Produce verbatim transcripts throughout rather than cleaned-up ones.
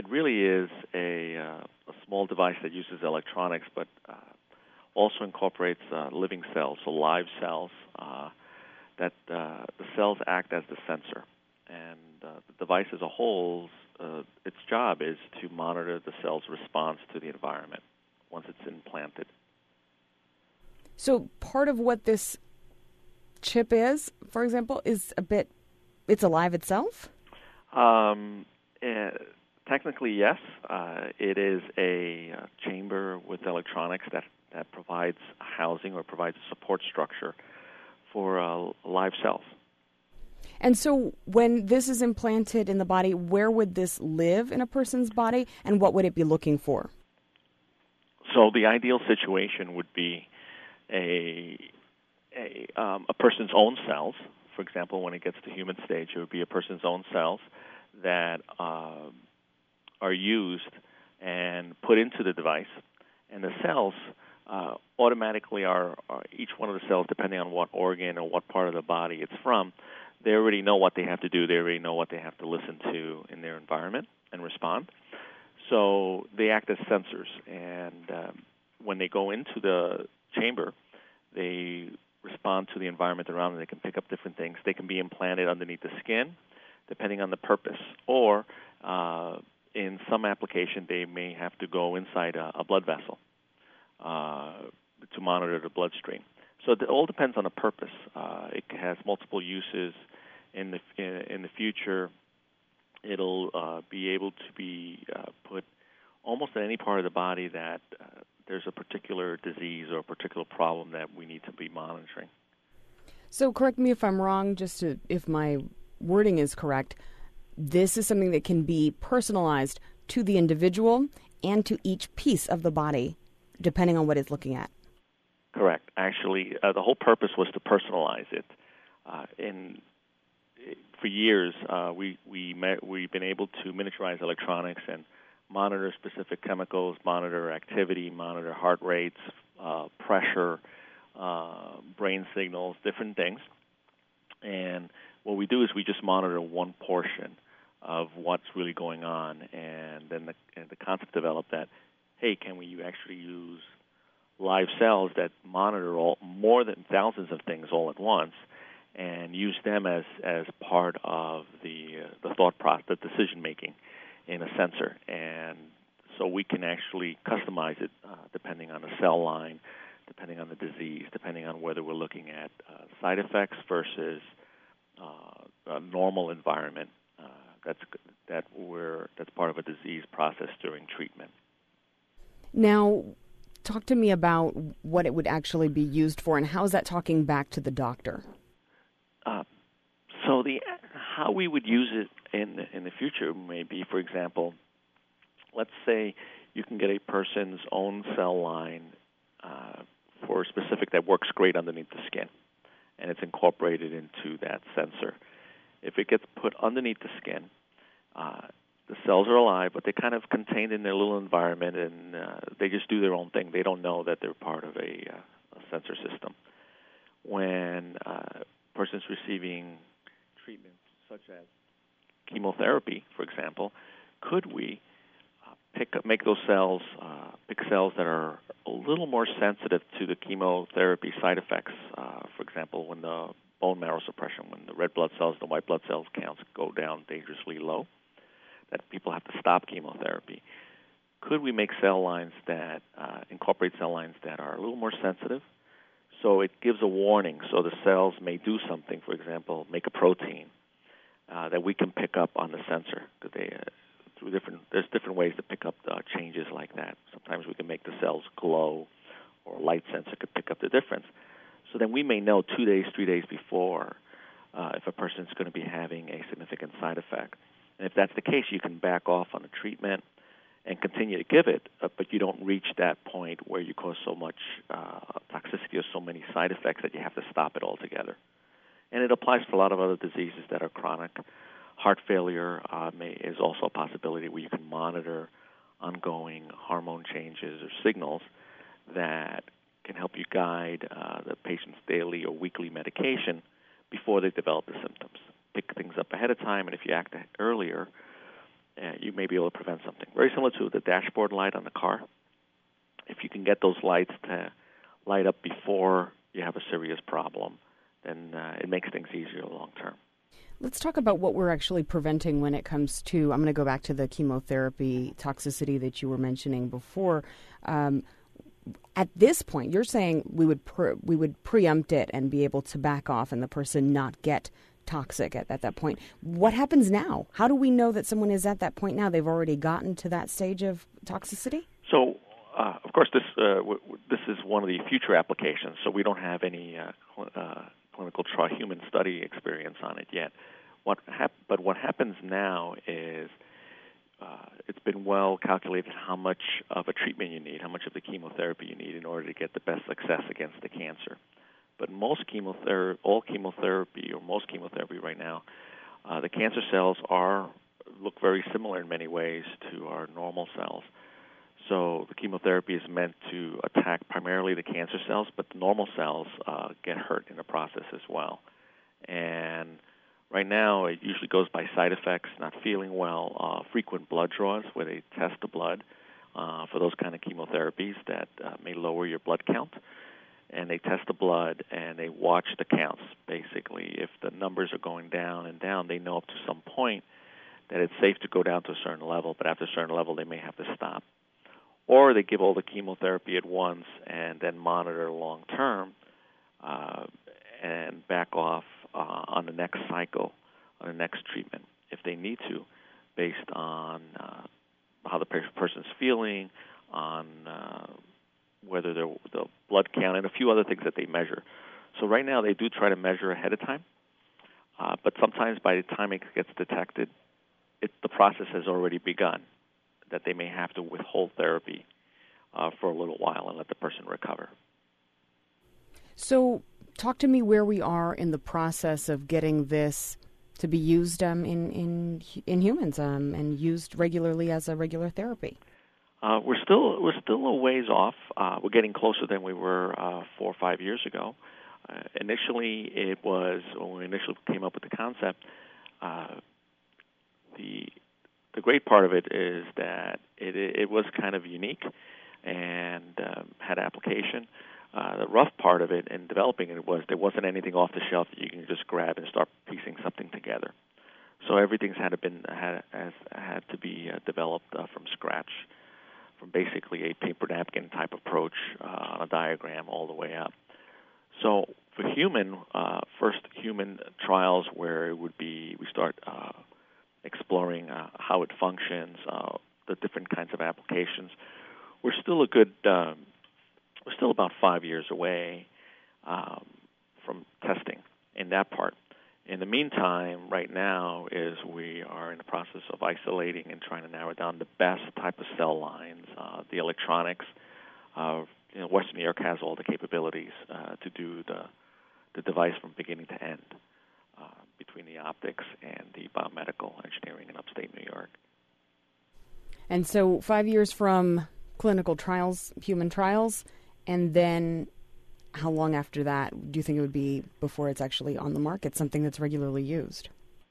it really is a, uh, a small device that uses electronics, but uh, also incorporates uh, living cells, so live cells. Uh, that uh, the cells act as the sensor, and uh, the device as a whole, uh, its job is to monitor the cell's response to the environment once it's implanted. So part of what this chip is, for example, is a bit, it's alive itself? Um, uh, technically, yes. Uh, it is a uh, chamber with electronics that, that provides housing or provides a support structure for uh, live cells. And so when this is implanted in the body, where would this live in a person's body, and what would it be looking for? So the ideal situation would be a a, um, a person's own cells. For example, when it gets to human stage, it would be a person's own cells that uh, are used and put into the device, and the cells uh, automatically are, are each one of the cells, depending on what organ or what part of the body it's from, they already know what they have to do. They already know what they have to listen to in their environment and respond. So they act as sensors, and um, when they go into the chamber, they respond to the environment around them. They can pick up different things. They can be implanted underneath the skin, depending on the purpose. Or uh, in some application, they may have to go inside a, a blood vessel uh, to monitor the bloodstream. So it all depends on the purpose. Uh, it has multiple uses in the in, in the future. It'll uh, be able to be uh, put almost in any part of the body that uh, there's a particular disease or a particular problem that we need to be monitoring. So correct me if I'm wrong, just to, if my wording is correct, this is something that can be personalized to the individual and to each piece of the body, depending on what it's looking at. Correct. Actually, uh, the whole purpose was to personalize it. Uh, in For years, uh, we, we met, we've been able to miniaturize electronics and monitor specific chemicals, monitor activity, monitor heart rates, uh, pressure, uh, brain signals, different things. And what we do is we just monitor one portion of what's really going on. And then the, and the concept developed that, hey, can we actually use live cells that monitor all, more than thousands of things all at once, and use them as, as part of the uh, the thought process, the decision making in a sensor. And so we can actually customize it uh, depending on the cell line, depending on the disease, depending on whether we're looking at uh, side effects versus uh, a normal environment uh, that's that we're that's part of a disease process during treatment. Now, talk to me about what it would actually be used for, and how is that talking back to the doctor? Uh, so the how we would use it in the, in the future may be, for example, let's say you can get a person's own cell line uh, for a specific that works great underneath the skin, and it's incorporated into that sensor. If it gets put underneath the skin, uh, the cells are alive, but they're kind of contained in their little environment, and uh, they just do their own thing. They don't know that they're part of a, uh, a sensor system. When uh, a person's receiving treatments such as chemotherapy, for example, could we uh, pick up, make those cells, uh, pick cells that are a little more sensitive to the chemotherapy side effects? Uh, for example, when the bone marrow suppression, when the red blood cells, the white blood cells counts go down dangerously low, that people have to stop chemotherapy. Could we make cell lines that uh, incorporate cell lines that are a little more sensitive? So it gives a warning, so the cells may do something, for example, make a protein uh, that we can pick up on the sensor. They, uh, through different, there's different ways to pick up uh, changes like that. Sometimes we can make the cells glow, or a light sensor could pick up the difference. So then we may know two days, three days before uh, if a person's going to be having a significant side effect. And if that's the case, you can back off on the treatment and continue to give it, uh, but you don't reach that point where you cause so much uh, toxicity or so many side effects that you have to stop it altogether. And it applies for a lot of other diseases that are chronic. Heart failure uh, may, is also a possibility where you can monitor ongoing hormone changes or signals that can help you guide uh, the patient's daily or weekly medication before they develop the symptoms. Pick things up ahead of time, and if you act earlier, uh, you may be able to prevent something. Very similar to the dashboard light on the car. If you can get those lights to light up before you have a serious problem, then uh, it makes things easier long term. Let's talk about what we're actually preventing when it comes to, I'm going to go back to the chemotherapy toxicity that you were mentioning before. Um, at this point, you're saying we would pre- we would preempt it and be able to back off and the person not get toxic at, at that point. What happens now? How do we know that someone is at that point now? They've already gotten to that stage of toxicity? So, uh, of course, this uh, w- w- this is one of the future applications, so we don't have any uh, cl- uh, clinical trial human study experience on it yet. What hap- but what happens now is uh, it's been well calculated how much of a treatment you need, how much of the chemotherapy you need in order to get the best success against the cancer. But most chemotherapy, all chemotherapy, or most chemotherapy right now, uh, the cancer cells are look very similar in many ways to our normal cells. So the chemotherapy is meant to attack primarily the cancer cells, but the normal cells uh, get hurt in the process as well. And right now, it usually goes by side effects, not feeling well, uh, frequent blood draws where they test the blood uh, for those kind of chemotherapies that uh, may lower your blood count. And they test the blood and they watch the counts, basically. If the numbers are going down and down, they know up to some point that it's safe to go down to a certain level, but after a certain level, they may have to stop. Or they give all the chemotherapy at once and then monitor long term uh, and back off uh, on the next cycle, on the next treatment, if they need to, based on uh, how the person's feeling, on uh, whether they're, the blood count, and a few other things that they measure. So right now they do try to measure ahead of time, uh, but sometimes by the time it gets detected, it, the process has already begun, that they may have to withhold therapy uh, for a little while and let the person recover. So talk to me where we are in the process of getting this to be used um, in, in in humans um, and used regularly as a regular therapy. Uh, we're still we're still a ways off. Uh, we're getting closer than we were uh, four or five years ago. Uh, initially, it was when we initially came up with the concept. Uh, the the great part of it is that it it was kind of unique and um, had application. Uh, the rough part of it in developing it was there wasn't anything off the shelf that you can just grab and start piecing something together. So everything's had to been had has had to be uh, developed uh, from scratch, from basically a paper napkin type approach uh, on a diagram all the way up. So for human, uh, first human trials where it would be we start uh, exploring uh, how it functions, uh, the different kinds of applications. We're still a good, um, we're still about five years away um, from testing in that part. In the meantime, right now, is we are in the process of isolating and trying to narrow down the best type of cell lines, uh, the electronics. Uh, you know, Western New York has all the capabilities uh, to do the the device from beginning to end, uh, between the optics and the biomedical engineering in upstate New York. And so five years from clinical trials, human trials, and then how long after that do you think it would be before it's actually on the market, something that's regularly used?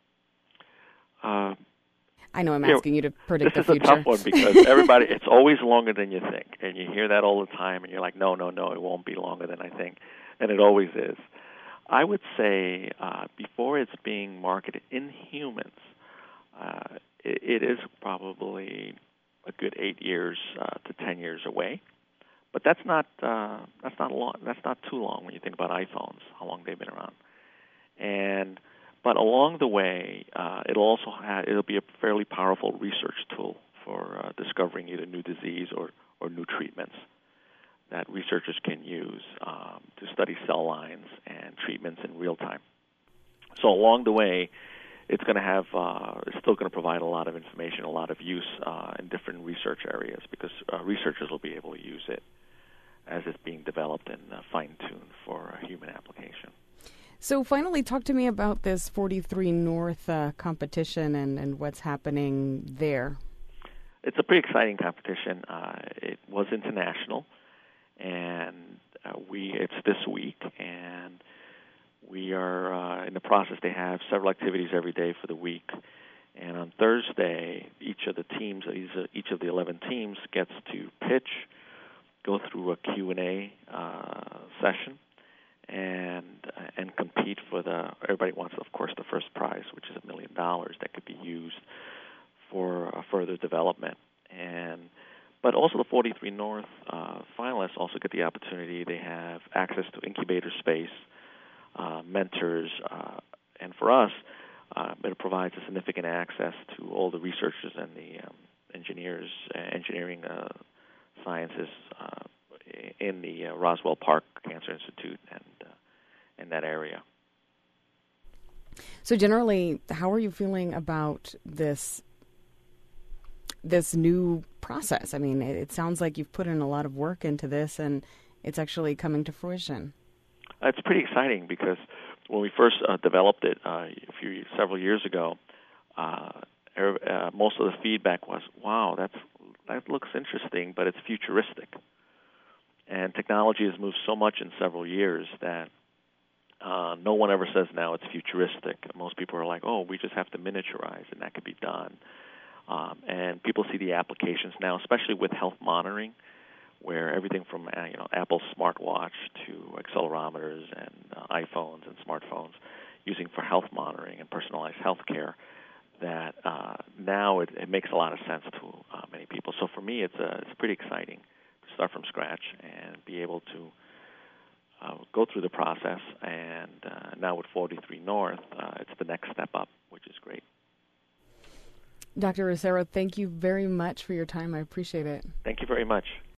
Uh, I know I'm asking you, know, you to predict the future. This is a tough one because everybody, it's always longer than you think. And you hear that all the time, and you're like, no, no, no, it won't be longer than I think. And it always is. I would say uh, before it's being marketed in humans, uh, it, it is probably a good eight years uh, to ten years away. But that's not uh, that's not long. That's not too long when you think about iPhones, how long they've been around. And but along the way, uh, it'll also have it'll be a fairly powerful research tool for uh, discovering either new disease or, or new treatments that researchers can use um, to study cell lines and treatments in real time. So along the way, it's going to have uh, it's still going to provide a lot of information, a lot of use uh, in different research areas because uh, researchers will be able to use it as it's being developed and uh, fine-tuned for a human application. So finally, talk to me about this forty-three North uh, competition and, and what's happening there. It's a pretty exciting competition. Uh, it was international, and uh, we it's this week, and we are uh, in the process. They have several activities every day for the week, And on Thursday, each of the teams, each of the eleven teams gets to pitch, go through a Q and A uh, session, and and compete for the. Everybody wants, of course, the first prize, which is a million dollars that could be used for uh, further development. And but also the forty-three North uh, finalists also get the opportunity. They have access to incubator space, uh, mentors, uh, and for us. Uh, it provides a significant access to all the researchers and the um, engineers, uh, engineering uh, sciences uh, in the uh, Roswell Park Cancer Institute and uh, in that area. So generally, how are you feeling about this this new process? I mean, it, it sounds like you've put in a lot of work into this, and it's actually coming to fruition. Uh, it's pretty exciting because when we first uh, developed it uh, a few several years ago, uh, er, uh, most of the feedback was, "Wow, that's that looks interesting, but it's futuristic." And technology has moved so much in several years that uh, no one ever says now it's futuristic. Most people are like, "Oh, we just have to miniaturize, and that could be done." Um, and people see the applications now, especially with health monitoring, where everything from uh, you know Apple's smartwatch to accelerometers and uh, iPhones and smartphones using for health monitoring and personalized health care, that uh, now it, it makes a lot of sense to uh, many people. So for me, it's uh, it's pretty exciting to start from scratch and be able to uh, go through the process. And uh, now with forty-three North, uh, it's the next step up, which is great. Doctor Rosero, thank you very much for your time. I appreciate it. Thank you very much.